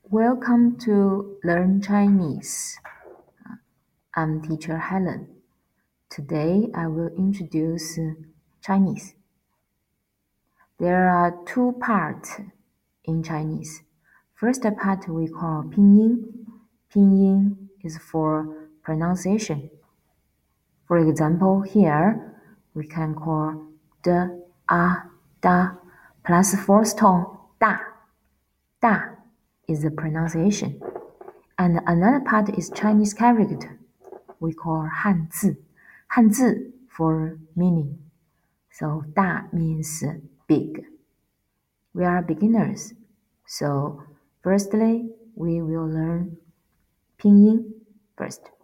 Welcome to Learn Chinese. I'm teacher Helen. Today I will introduce Chinese. There are two parts in Chinese. First part we call pinyin. Pinyin is for pronunciation. For example, here we can call the, da plus fourth tone da. Da is the pronunciation. And another part is Chinese character. We call 汉字. 汉字 for meaning. So 大 means big. We are beginners. So firstly, we will learn pinyin first.